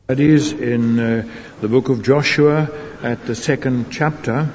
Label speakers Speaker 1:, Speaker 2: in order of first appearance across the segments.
Speaker 1: Studies in the book of Joshua at the second chapter.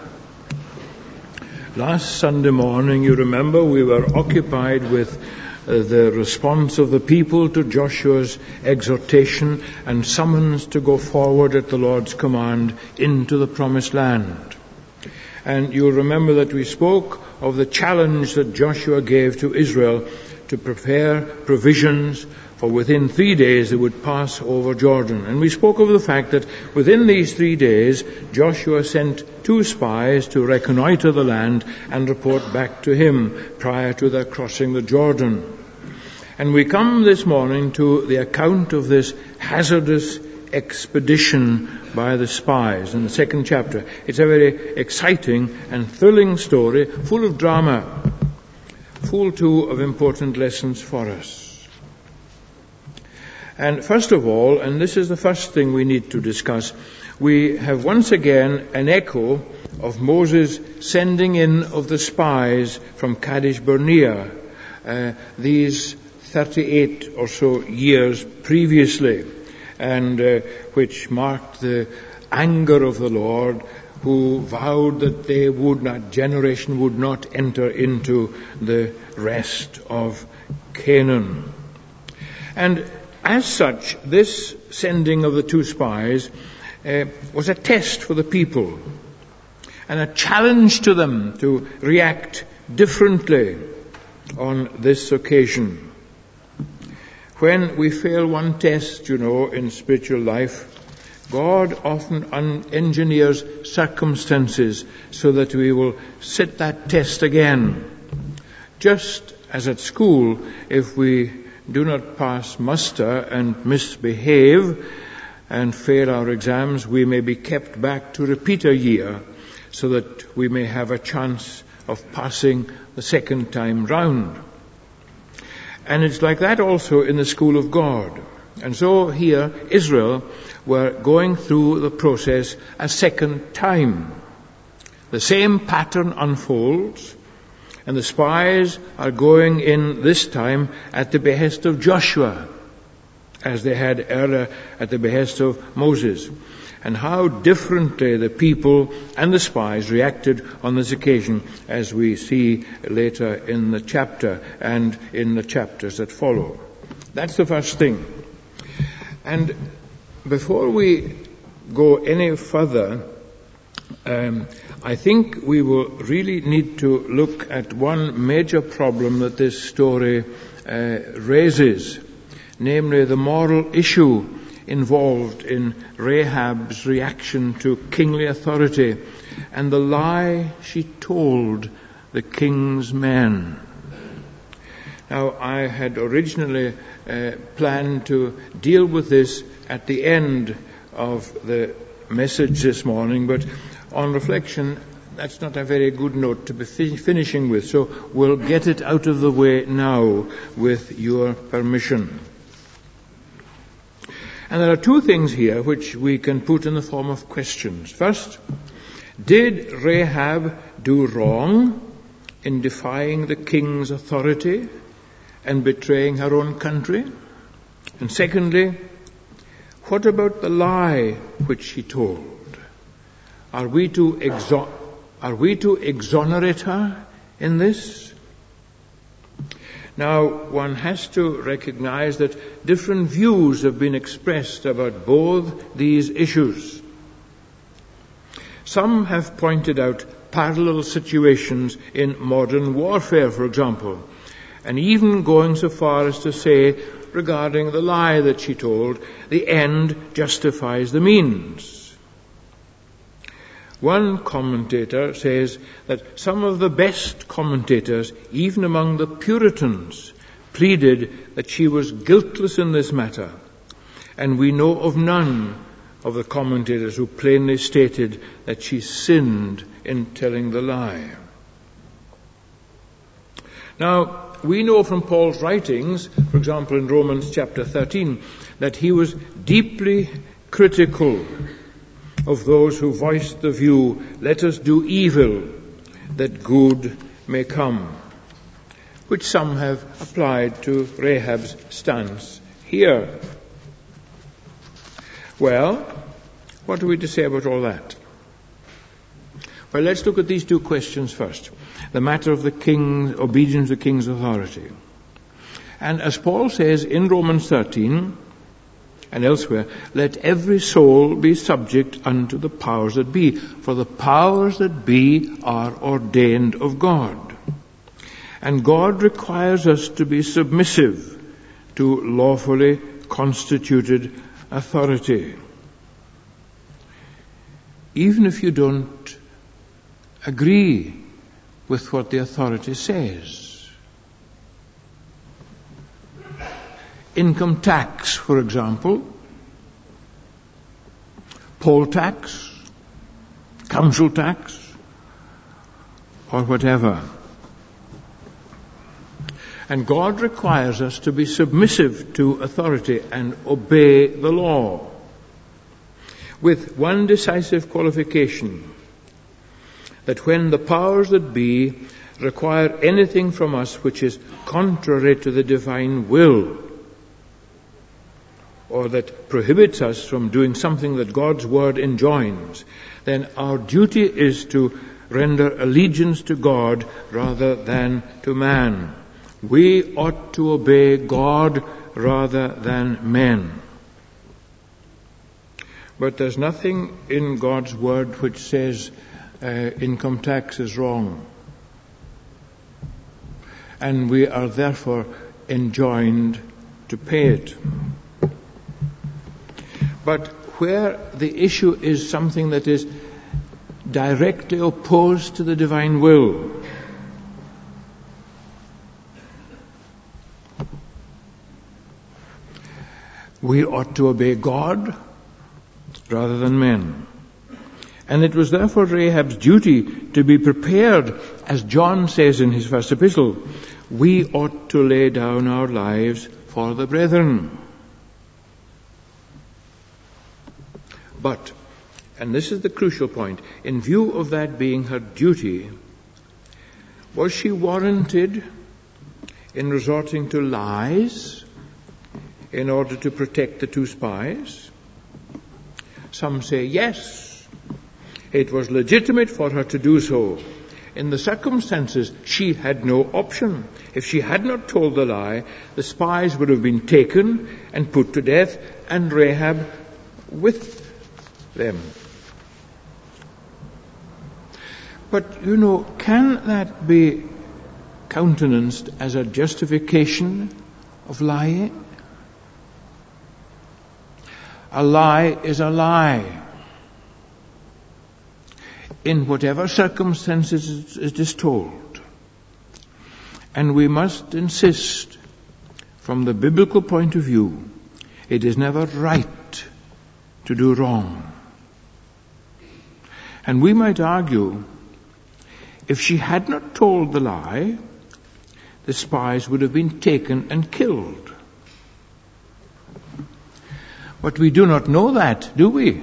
Speaker 1: Last Sunday morning, you remember, we were occupied with the response of the people to Joshua's exhortation and summons to go forward at the Lord's command into the promised land. And you'll remember that we spoke of the challenge that Joshua gave to Israel to prepare provisions for within 3 days they would pass over Jordan. And we spoke of the fact that within these 3 days, Joshua sent 2 spies to reconnoiter the land and report back to him prior to their crossing the Jordan. And we come this morning to the account of this hazardous expedition by the spies in the second chapter. It's a very exciting and thrilling story, full of drama, full too of important lessons for us. And first of all, and this is the first thing we need to discuss, we have once again an echo of Moses sending in of the spies from Kadesh Barnea, these 38 or so years previously, and which marked the anger of the Lord, who vowed that generation would not enter into the rest of Canaan. And as such, this sending of the 2 spies was a test for the people and a challenge to them to react differently on this occasion. When we fail one test, in spiritual life, God often engineers circumstances so that we will sit that test again. Just as at school, if we do not pass muster and misbehave and fail our exams, we may be kept back to repeat a year so that we may have a chance of passing the second time round. And it's like that also in the school of God. And so here, Israel were going through the process a second time. The same pattern unfolds, and the spies are going in this time at the behest of Joshua, as they had earlier at the behest of Moses. And how differently the people and the spies reacted on this occasion, as we see later in the chapter and in the chapters that follow. That's the first thing. And before we go any further, I think we will really need to look at one major problem that this story raises, namely the moral issue involved in Rahab's reaction to kingly authority and the lie she told the king's men. Now, I had originally planned to deal with this at the end of the message this morning, but on reflection, that's not a very good note to be finishing with, so we'll get it out of the way now with your permission. And there are 2 things here which we can put in the form of questions. First, did Rahab do wrong in defying the king's authority and betraying her own country? And secondly, what about the lie which she told? Are we to exonerate her in this? Now, one has to recognize that different views have been expressed about both these issues. Some have pointed out parallel situations in modern warfare, for example, and even going so far as to say, regarding the lie that she told, the end justifies the means. One commentator says that some of the best commentators, even among the Puritans, pleaded that she was guiltless in this matter, and we know of none of the commentators who plainly stated that she sinned in telling the lie. Now, we know from Paul's writings, for example in Romans chapter 13, that he was deeply critical of those who voiced the view, let us do evil that good may come, which some have applied to Rahab's stance here. Well, what are we to say about all that? Well, let's look at these two questions first. The matter of the king's obedience to the king's authority. And as Paul says in Romans 13 and elsewhere, let every soul be subject unto the powers that be, for the powers that be are ordained of God. And God requires us to be submissive to lawfully constituted authority. Even if you don't agree with what the authority says. Income tax, for example, poll tax, council tax, or whatever. And God requires us to be submissive to authority and obey the law, with one decisive qualification, that when the powers that be require anything from us which is contrary to the divine will, or that prohibits us from doing something that God's word enjoins, then our duty is to render allegiance to God rather than to man. We ought to obey God rather than men. But there's nothing in God's word which says income tax is wrong. And we are therefore enjoined to pay it. But where the issue is something that is directly opposed to the divine will, we ought to obey God rather than men. And it was therefore Rahab's duty to be prepared, as John says in his first epistle, we ought to lay down our lives for the brethren. But, and this is the crucial point, in view of that being her duty, was she warranted in resorting to lies in order to protect the two spies? Some say yes, it was legitimate for her to do so. In the circumstances, she had no option. If she had not told the lie, the spies would have been taken and put to death, and Rahab with them. But, can that be countenanced as a justification of lying? A lie is a lie, in whatever circumstances it is told. And we must insist, from the biblical point of view, it is never right to do wrong. And we might argue, if she had not told the lie, the spies would have been taken and killed. But we do not know that, do we?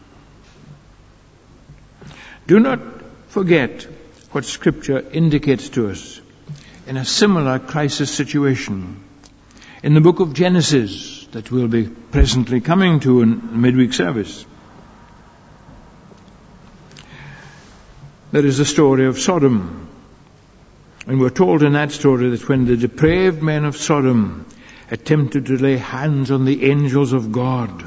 Speaker 1: Do not forget what Scripture indicates to us in a similar crisis situation. In the book of Genesis, that we'll be presently coming to in midweek service, there is the story of Sodom. And we're told in that story that when the depraved men of Sodom attempted to lay hands on the angels of God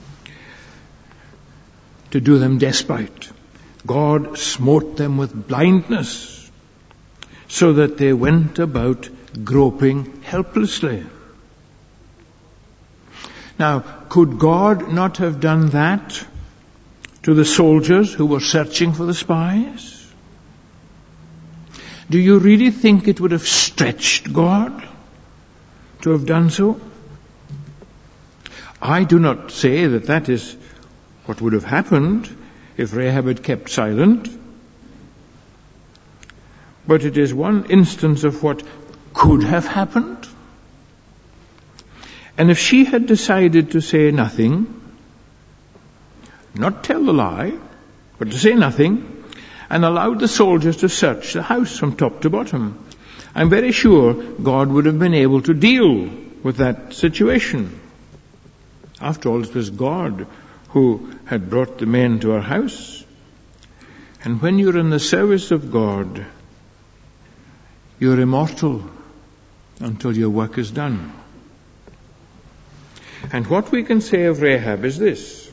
Speaker 1: to do them despite, God smote them with blindness so that they went about groping helplessly. Now, could God not have done that to the soldiers who were searching for the spies? Do you really think it would have stretched God to have done so? I do not say that that is what would have happened if Rahab had kept silent. But it is one instance of what could have happened. And if she had decided to say nothing, not tell the lie, but to say nothing, and allowed the soldiers to search the house from top to bottom, I'm very sure God would have been able to deal with that situation. After all, it was God who had brought the men to her house. And when you're in the service of God, you're immortal until your work is done. And what we can say of Rahab is this: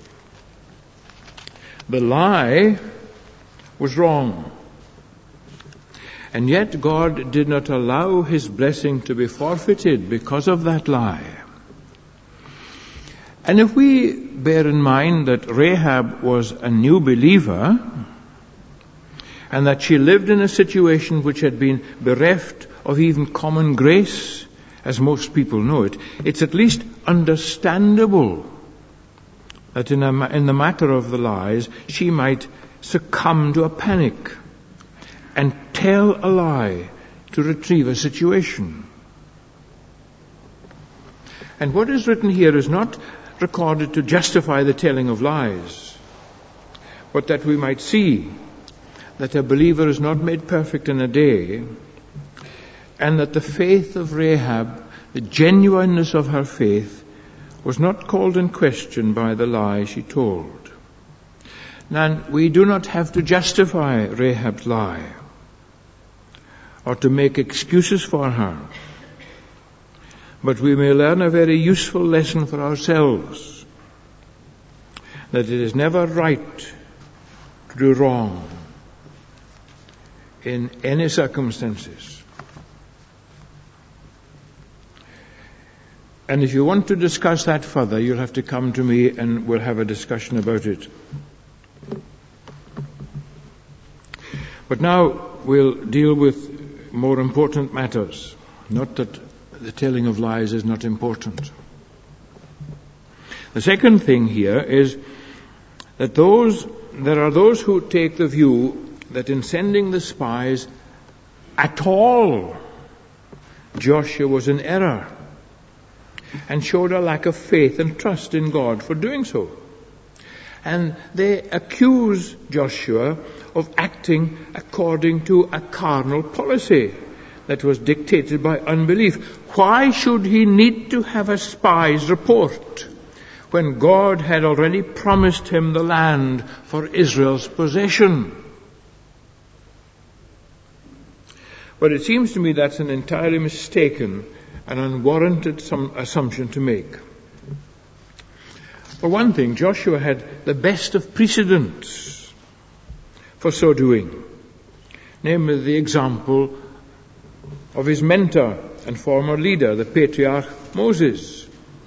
Speaker 1: the lie was wrong. And yet God did not allow his blessing to be forfeited because of that lie. And if we bear in mind that Rahab was a new believer, and that she lived in a situation which had been bereft of even common grace, as most people know it, it's at least understandable that in the matter of the lies, she might succumb to a panic and tell a lie to retrieve a situation. And what is written here is not recorded to justify the telling of lies, but that we might see that a believer is not made perfect in a day, and that the faith of Rahab, the genuineness of her faith, was not called in question by the lie she told. Now, we do not have to justify Rahab's lie or to make excuses for her, but we may learn a very useful lesson for ourselves, that it is never right to do wrong in any circumstances. And if you want to discuss that further, you'll have to come to me and we'll have a discussion about it. But now we'll deal with more important matters. Not that the telling of lies is not important. The second thing here is that there are those who take the view that in sending the spies at all, Joshua was in error and showed a lack of faith and trust in God for doing so. And they accuse Joshua of acting according to a carnal policy that was dictated by unbelief. Why should he need to have a spy's report when God had already promised him the land for Israel's possession? But it seems to me that's an entirely mistaken and unwarranted assumption to make. For one thing, Joshua had the best of precedents for so doing, namely the example of his mentor and former leader, the patriarch Moses.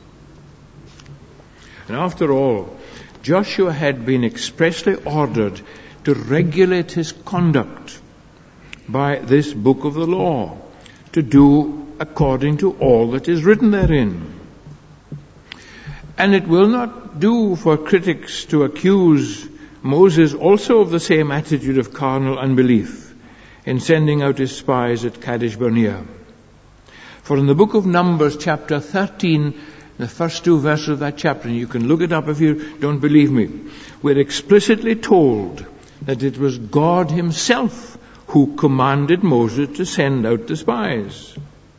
Speaker 1: And after all, Joshua had been expressly ordered to regulate his conduct by this book of the law, to do according to all that is written therein. And it will not do for critics to accuse Moses also of the same attitude of carnal unbelief in sending out his spies at Kadesh Barnea. For in the book of Numbers, chapter 13, the first two verses of that chapter, and you can look it up if you don't believe me, we're explicitly told that it was God himself who commanded Moses to send out the spies.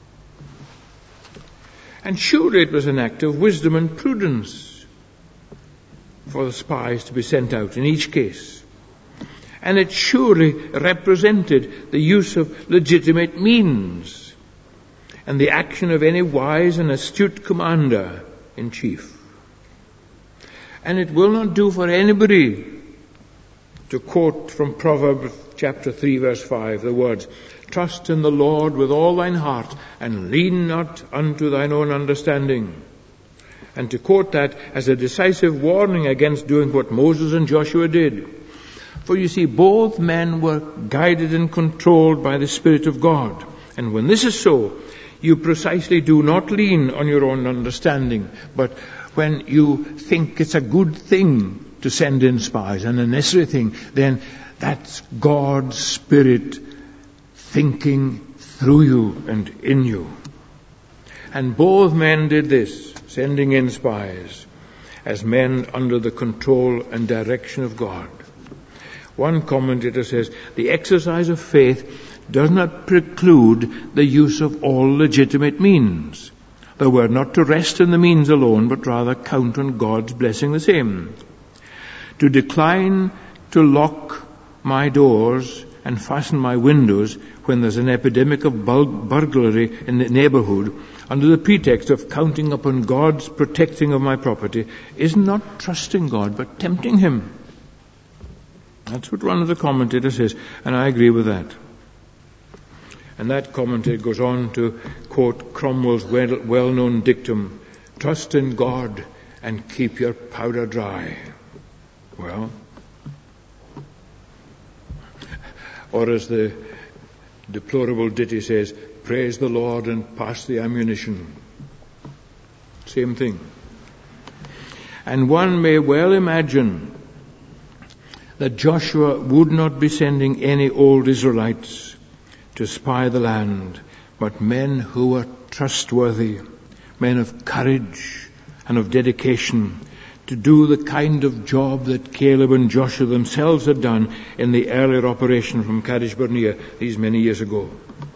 Speaker 1: And surely it was an act of wisdom and prudence for the spies to be sent out in each case. And it surely represented the use of legitimate means and the action of any wise and astute commander-in-chief. And it will not do for anybody to quote from Proverbs chapter 3 verse 5 the words, "Trust in the Lord with all thine heart and lean not unto thine own understanding." And to quote that as a decisive warning against doing what Moses and Joshua did. For you see, both men were guided and controlled by the Spirit of God. And when this is so, you precisely do not lean on your own understanding, but when you think it's a good thing to send in spies and a necessary thing, then that's God's Spirit thinking through you and in you. And both men did this, sending in spies, as men under the control and direction of God. One commentator says, the exercise of faith does not preclude the use of all legitimate means. The word not to rest in the means alone, but rather count on God's blessing the same. to decline to lock my doors and fasten my windows when there's an epidemic of burglary in the neighborhood under the pretext of counting upon God's protecting of my property is not trusting God but tempting Him. That's what one of the commentators says, and I agree with that. And that commentator goes on to quote Cromwell's well-known dictum, "Trust in God and keep your powder dry." Well, or as the deplorable ditty says, "Praise the Lord and pass the ammunition." Same thing. And one may well imagine that Joshua would not be sending any old Israelites to spy the land, but men who were trustworthy, men of courage and of dedication, to do the kind of job that Caleb and Joshua themselves had done in the earlier operation from Kadesh Barnea these many years ago.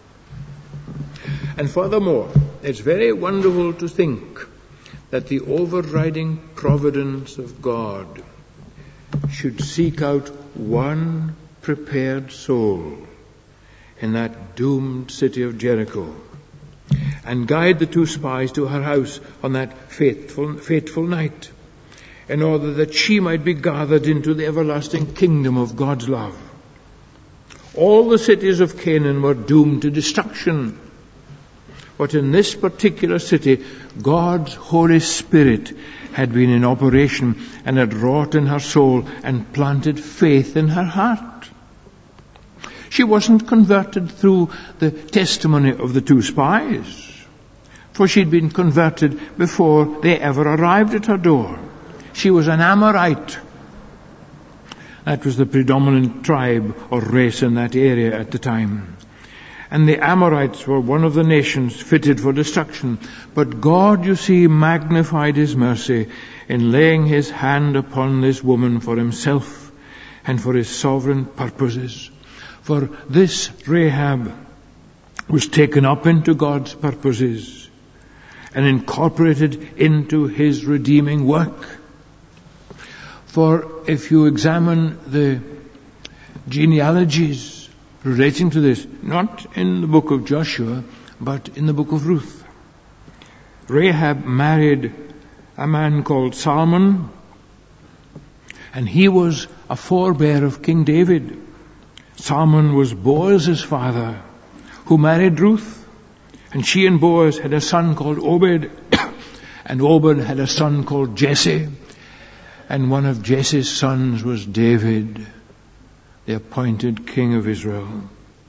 Speaker 1: And furthermore, it's very wonderful to think that the overriding providence of God should seek out one prepared soul in that doomed city of Jericho and guide the two spies to her house on that fateful night, in order that she might be gathered into the everlasting kingdom of God's love. All the cities of Canaan were doomed to destruction, but in this particular city, God's Holy Spirit had been in operation and had wrought in her soul and planted faith in her heart. She wasn't converted through the testimony of the two spies, for she'd been converted before they ever arrived at her door. She was an Amorite. That was the predominant tribe or race in that area at the time. And the Amorites were one of the nations fitted for destruction. But God, you see, magnified His mercy in laying His hand upon this woman for Himself and for His sovereign purposes. For this Rahab was taken up into God's purposes and incorporated into His redeeming work. For if you examine the genealogies relating to this, not in the book of Joshua, but in the book of Ruth, Rahab married a man called Salmon, and he was a forebear of King David. Salmon was Boaz's father, who married Ruth, and she and Boaz had a son called Obed, and Obed had a son called Jesse. And one of Jesse's sons was David, the appointed king of Israel.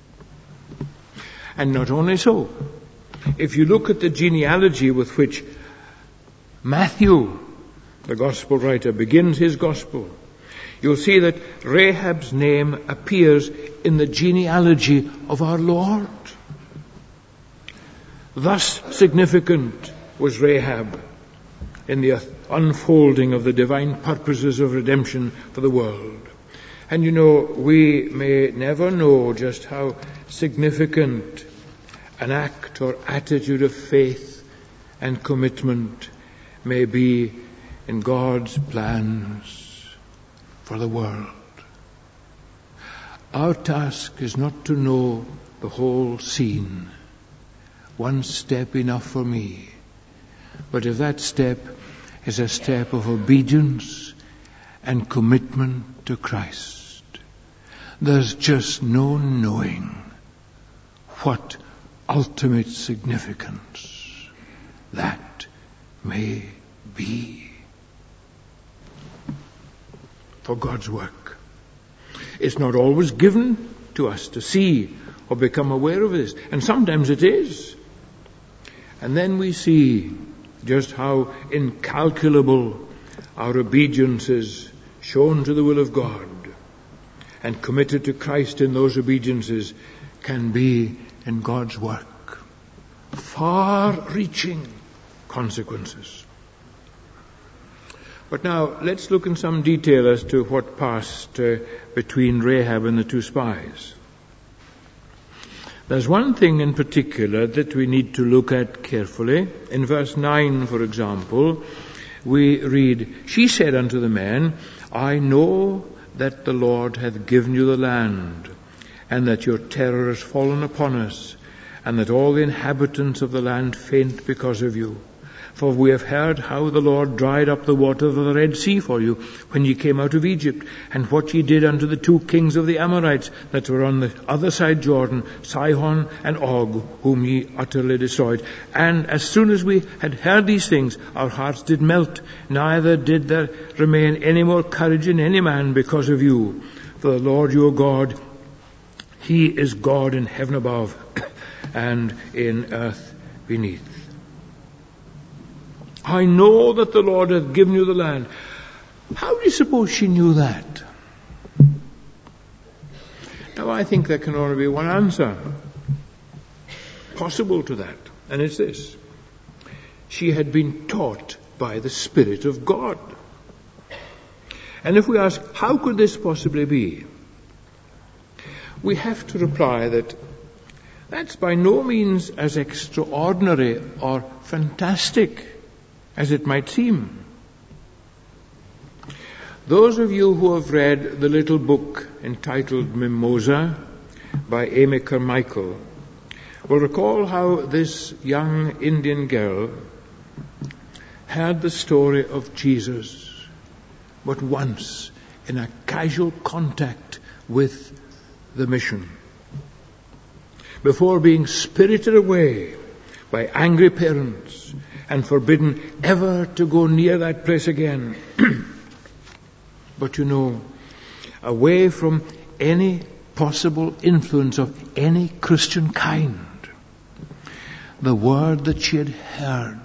Speaker 1: And not only so, if you look at the genealogy with which Matthew, the gospel writer, begins his gospel, you'll see that Rahab's name appears in the genealogy of our Lord. Thus significant was Rahab in the unfolding of the divine purposes of redemption for the world. And you know, we may never know just how significant an act or attitude of faith and commitment may be in God's plans for the world. Our task is not to know the whole scene. One step enough for me. But if that step is a step of obedience and commitment to Christ, there's just no knowing what ultimate significance that may be for God's work. It's not always given to us to see or become aware of this, and sometimes it is. And then we see just how incalculable our obedience is shown to the will of God and committed to Christ in those obediences can be in God's work. Far-reaching consequences. But now let's look in some detail as to what passed between Rahab and the two spies. There's one thing in particular that we need to look at carefully. In verse 9, for example, we read, "She said unto the men, I know that the Lord hath given you the land, and that your terror has fallen upon us, and that all the inhabitants of the land faint because of you. For we have heard how the Lord dried up the water of the Red Sea for you when ye came out of Egypt, and what ye did unto the 2 kings of the Amorites that were on the other side Jordan, Sihon and Og, whom ye utterly destroyed. And as soon as we had heard these things, our hearts did melt, neither did there remain any more courage in any man because of you. For the Lord your God, He is God in heaven above and in earth beneath." I know that the Lord hath given you the land. How do you suppose she knew that? Now, I think there can only be one answer possible to that, and it's this. She had been taught by the Spirit of God. And if we ask, how could this possibly be? We have to reply that that's by no means as extraordinary or fantastic as it might seem. Those of you who have read the little book entitled Mimosa by Amy Carmichael will recall how this young Indian girl heard the story of Jesus but once in a casual contact with the mission, before being spirited away by angry parents and forbidden ever to go near that place again. But you know, away from any possible influence of any Christian kind, the word that she had heard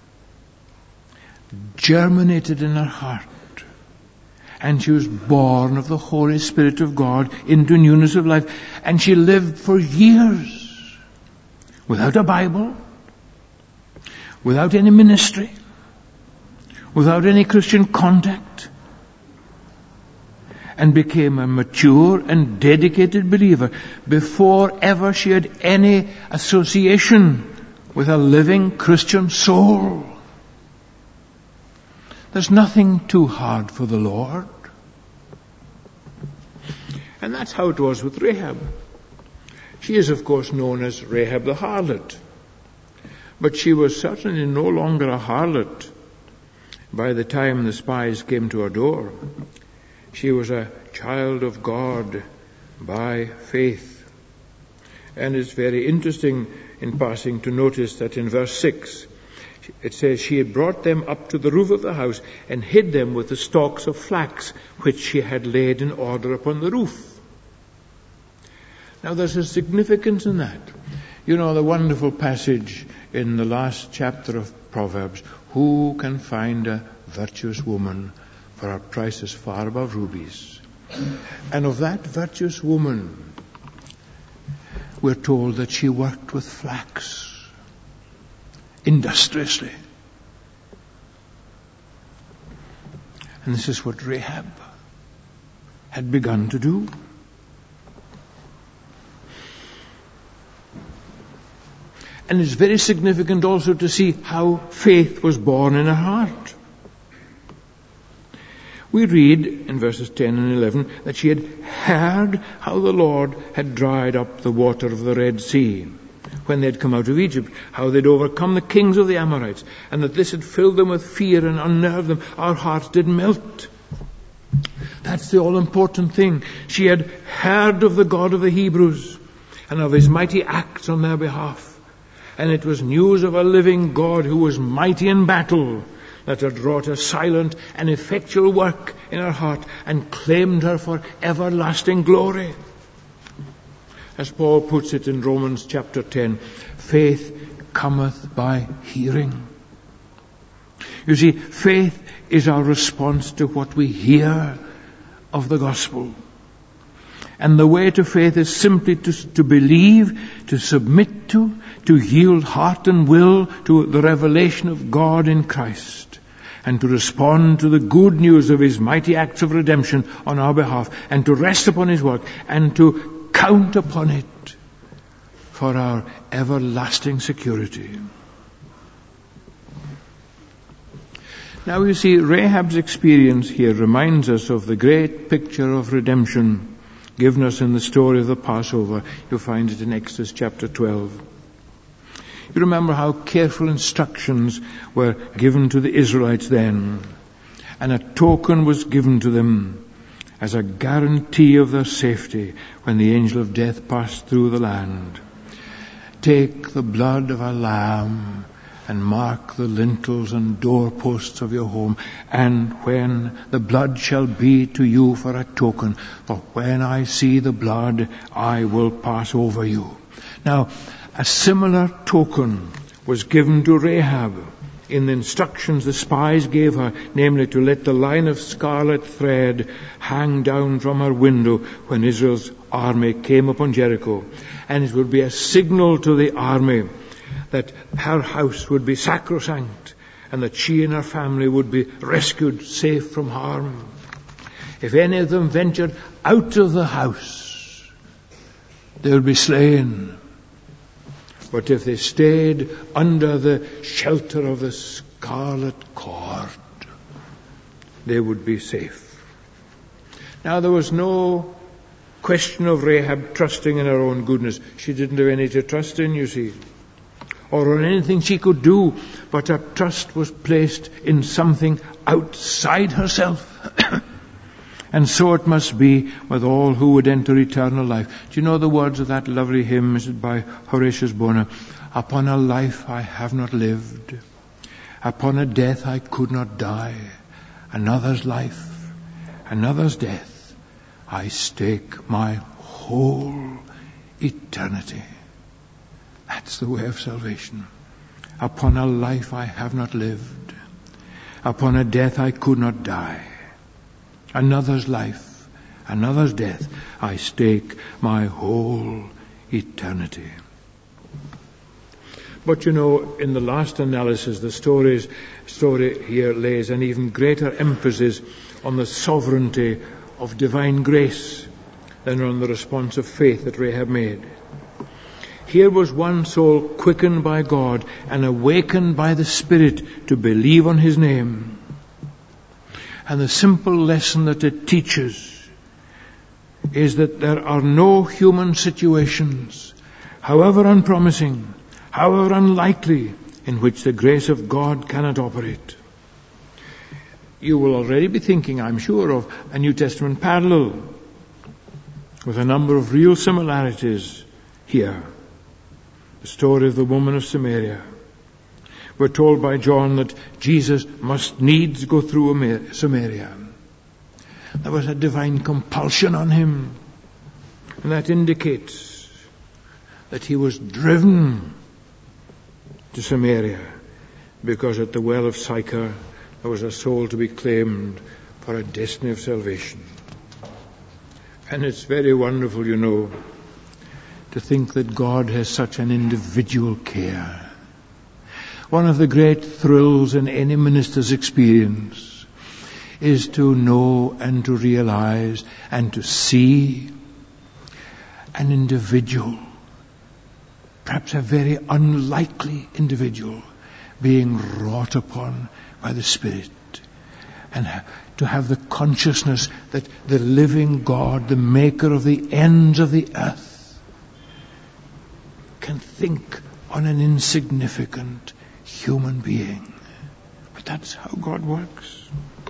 Speaker 1: germinated in her heart, and she was born of the Holy Spirit of God into newness of life, and she lived for years without a Bible, without any ministry, without any Christian contact, and became a mature and dedicated believer before ever she had any association with a living Christian soul. There's nothing too hard for the Lord. And that's how it was with Rahab. She is, of course, known as Rahab the harlot. But she was certainly no longer a harlot by the time the spies came to her door. She was a child of God by faith. And it's very interesting in passing to notice that in verse 6, it says, "She had brought them up to the roof of the house and hid them with the stalks of flax, which she had laid in order upon the roof." Now there's a significance in that. You know the wonderful passage in the last chapter of Proverbs, "Who can find a virtuous woman? For her price is far above rubies." And of that virtuous woman, we're told that she worked with flax industriously. And this is what Rahab had begun to do. And it's very significant also to see how faith was born in her heart. We read in verses 10 and 11 that she had heard how the Lord had dried up the water of the Red Sea when they had come out of Egypt, how they'd overcome the kings of the Amorites, and that this had filled them with fear and unnerved them. Our hearts did melt. That's the all-important thing. She had heard of the God of the Hebrews and of His mighty acts on their behalf. And it was news of a living God who was mighty in battle that had wrought a silent and effectual work in her heart and claimed her for everlasting glory. As Paul puts it in Romans chapter 10, faith cometh by hearing. You see, faith is our response to what we hear of the gospel. And the way to faith is simply to believe, to submit to yield heart and will to the revelation of God in Christ, and to respond to the good news of His mighty acts of redemption on our behalf, and to rest upon His work, and to count upon it for our everlasting security. Now you see, Rahab's experience here reminds us of the great picture of redemption given us in the story of the Passover. You'll find it in Exodus chapter 12. You remember how careful instructions were given to the Israelites then, and a token was given to them as a guarantee of their safety when the angel of death passed through the land. Take the blood of a lamb and mark the lintels and doorposts of your home, and when the blood shall be to you for a token, for when I see the blood, I will pass over you. Now, a similar token was given to Rahab in the instructions the spies gave her, namely to let the line of scarlet thread hang down from her window when Israel's army came upon Jericho. And it would be a signal to the army that her house would be sacrosanct and that she and her family would be rescued safe from harm. If any of them ventured out of the house, they would be slain. But if they stayed under the shelter of the scarlet cord, they would be safe. Now there was no question of Rahab trusting in her own goodness. She didn't have any to trust in, you see, or on anything she could do, but her trust was placed in something outside herself. And so it must be with all who would enter eternal life. Do you know the words of that lovely hymn by Horatius Bonar? Upon a life I have not lived, upon a death I could not die, another's life, another's death, I stake my whole eternity. That's the way of salvation. Upon a life I have not lived, upon a death I could not die, another's life, another's death, I stake my whole eternity. But you know, in the last analysis, the story here lays an even greater emphasis on the sovereignty of divine grace than on the response of faith that Rahab made. Here was one soul quickened by God and awakened by the Spirit to believe on His name. And the simple lesson that it teaches is that there are no human situations, however unpromising, however unlikely, in which the grace of God cannot operate. You will already be thinking, I'm sure, of a New Testament parallel with a number of real similarities here. The story of the woman of Samaria. We're told by John that Jesus must needs go through Samaria. There was a divine compulsion on him, and that indicates that he was driven to Samaria because at the well of Sychar there was a soul to be claimed for a destiny of salvation. And it's very wonderful, you know, to think that God has such an individual care. One of the great thrills in any minister's experience is to know and to realize and to see an individual, perhaps a very unlikely individual, being wrought upon by the Spirit, and to have the consciousness that the living God, the maker of the ends of the earth, can think on an insignificant human being. But that's how God works.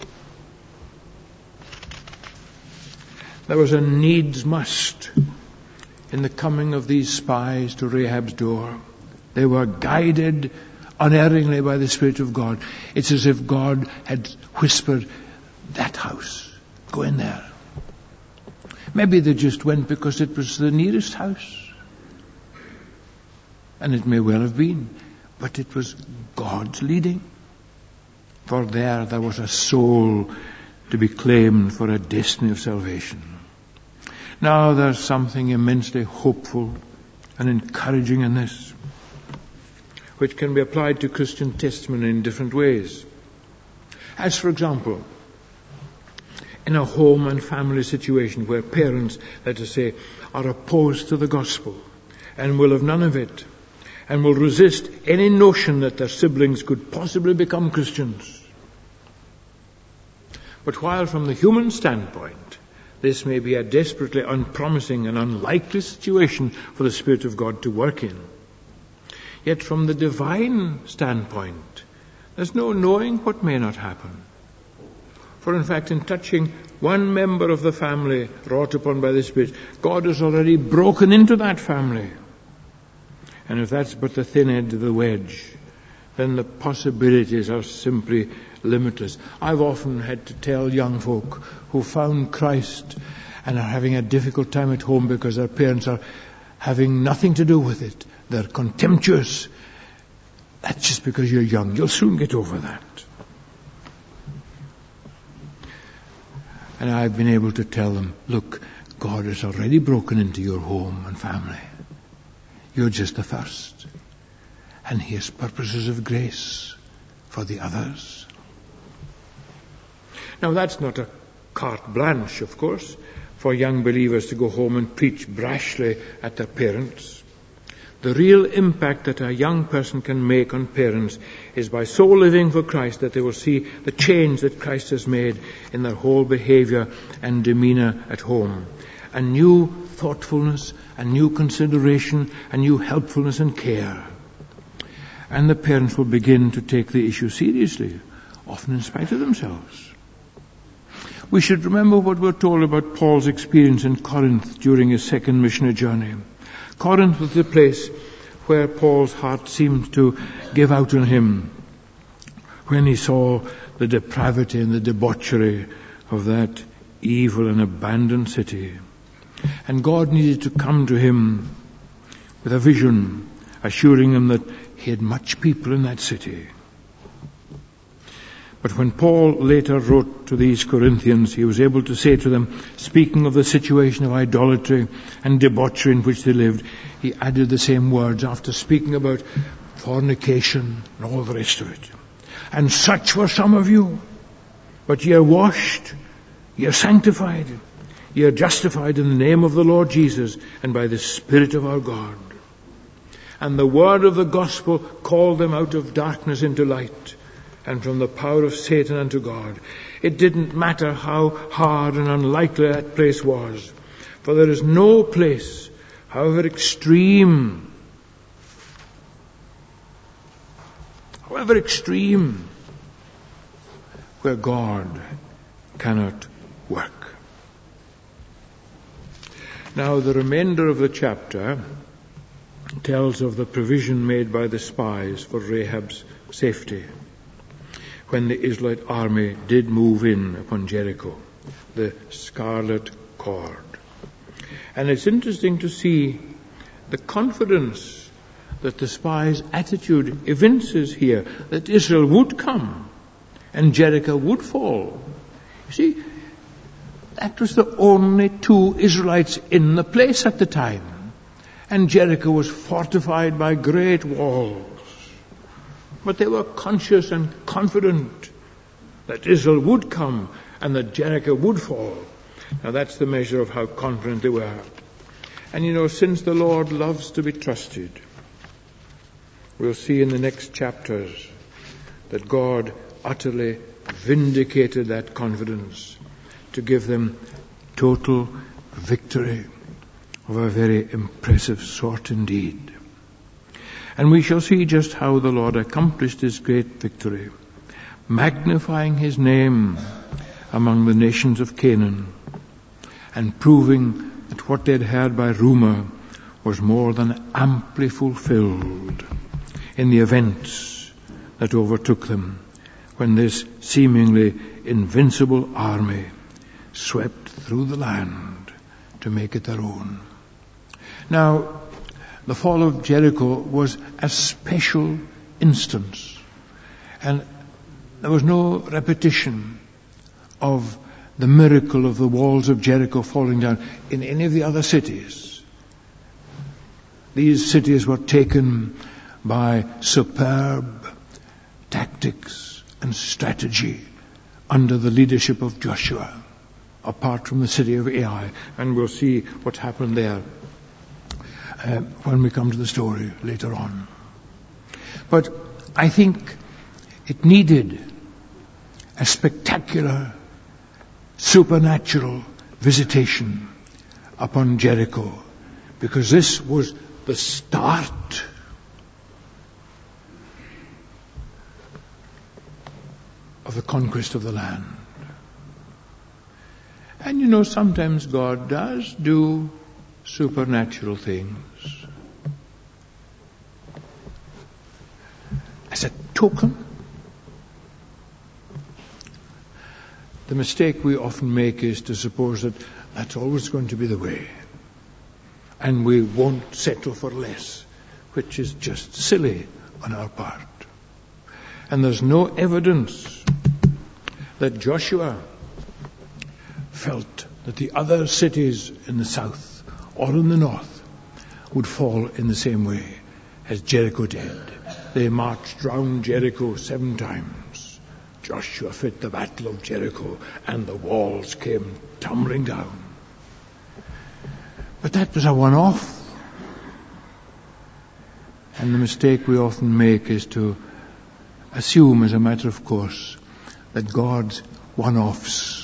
Speaker 1: There was a needs must in the coming of these spies to Rahab's door. They were guided unerringly by the Spirit of God. It's as if God had whispered, that house, go in there. Maybe they just went because it was the nearest house. And it may well have been. But it was God's leading. For there was a soul to be claimed for a destiny of salvation. Now there's something immensely hopeful and encouraging in this, which can be applied to Christian testimony in different ways. As for example, in a home and family situation where parents, let us say, are opposed to the gospel and will have none of it, and will resist any notion that their siblings could possibly become Christians. But while from the human standpoint, this may be a desperately unpromising and unlikely situation for the Spirit of God to work in, yet from the divine standpoint, there's no knowing what may not happen. For in fact, in touching one member of the family wrought upon by the Spirit, God has already broken into that family. And if that's but the thin end of the wedge, then the possibilities are simply limitless. I've often had to tell young folk who found Christ and are having a difficult time at home because their parents are having nothing to do with it. They're contemptuous. That's just because you're young. You'll soon get over that. And I've been able to tell them, look, God has already broken into your home and family. You're just the first. And He has purposes of grace for the others. Now that's not a carte blanche, of course, for young believers to go home and preach brashly at their parents. The real impact that a young person can make on parents is by so living for Christ that they will see the change that Christ has made in their whole behavior and demeanor at home. A new thoughtfulness, a new consideration, a new helpfulness and care. And the parents will begin to take the issue seriously, often in spite of themselves. We should remember what we're told about Paul's experience in Corinth during his second missionary journey. Corinth was the place where Paul's heart seemed to give out on him when he saw the depravity and the debauchery of that evil and abandoned city. And God needed to come to him with a vision, assuring him that he had much people in that city. But when Paul later wrote to these Corinthians, he was able to say to them, speaking of the situation of idolatry and debauchery in which they lived, he added the same words after speaking about fornication and all the rest of it. And such were some of you, but ye are washed, ye are sanctified, ye are justified in the name of the Lord Jesus and by the Spirit of our God. And the word of the gospel called them out of darkness into light, and from the power of Satan unto God. It didn't matter how hard and unlikely that place was, for there is no place, however extreme, where God cannot work. Now the remainder of the chapter tells of the provision made by the spies for Rahab's safety when the Israelite army did move in upon Jericho, the scarlet cord. And it's interesting to see the confidence that the spies' attitude evinces here, that Israel would come and Jericho would fall. You see, that was the only two Israelites in the place at the time, and Jericho was fortified by great walls. But they were conscious and confident that Israel would come and that Jericho would fall. Now that's the measure of how confident they were. And you know, since the Lord loves to be trusted, we'll see in the next chapters that God utterly vindicated that confidence to give them total victory of a very impressive sort indeed. And we shall see just how the Lord accomplished His great victory, magnifying His name among the nations of Canaan, and proving that what they'd heard by rumor was more than amply fulfilled in the events that overtook them when this seemingly invincible army swept through the land to make it their own. Now, the fall of Jericho was a special instance, and there was no repetition of the miracle of the walls of Jericho falling down in any of the other cities. These cities were taken by superb tactics and strategy under the leadership of Joshua, apart from the city of Ai, and we'll see what happened there when we come to the story later on. But I think it needed a spectacular supernatural visitation upon Jericho, because this was the start of the conquest of the land. And you know, sometimes God does do supernatural things as a token. The mistake we often make is to suppose that that's always going to be the way, and we won't settle for less, which is just silly on our part. And there's no evidence that Joshua felt that the other cities in the south or in the north would fall in the same way as Jericho did. They marched round Jericho 7 times. Joshua fit the battle of Jericho, and the walls came tumbling down. But that was a one-off. And the mistake we often make is to assume as a matter of course that God's one-offs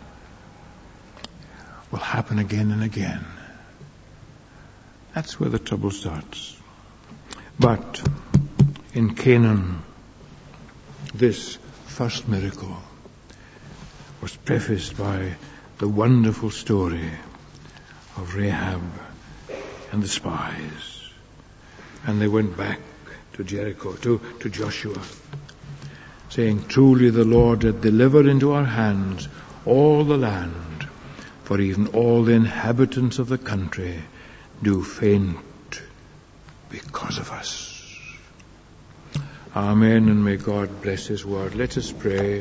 Speaker 1: will happen again and again. That's where the trouble starts. But in Canaan, this first miracle was prefaced by the wonderful story of Rahab and the spies. And they went back to Jericho, to Joshua, saying, "Truly the Lord hath delivered into our hands all the land, for even all the inhabitants of the country do faint because of us." Amen, and may God bless His word. Let us pray.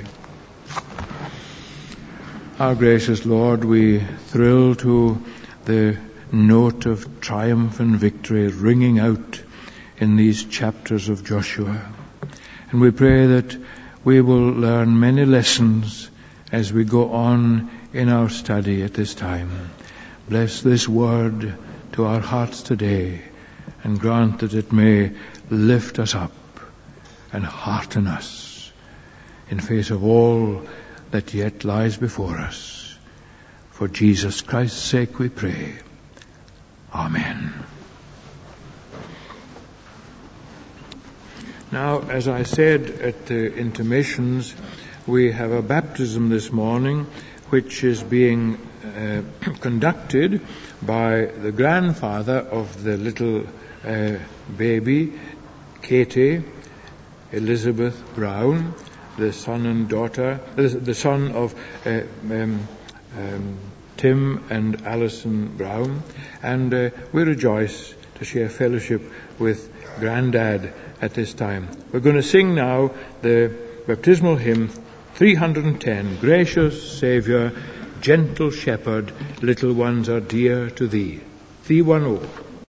Speaker 1: Our gracious Lord, we thrill to the note of triumph and victory ringing out in these chapters of Joshua. And we pray that we will learn many lessons as we go on in our study at this time. Bless this word to our hearts today, and grant that it may lift us up and hearten us in face of all that yet lies before us. For Jesus Christ's sake we pray. Amen. Now, as I said at the intermissions, we have a baptism this morning which is being conducted by the grandfather of the little baby, Katie Elizabeth Brown, the son and daughter, the son of Tim and Alison Brown, and we rejoice to share fellowship with Grandad at this time. We're going to sing now the baptismal hymn 310, "Gracious Saviour, gentle Shepherd, little ones are dear to Thee." 310.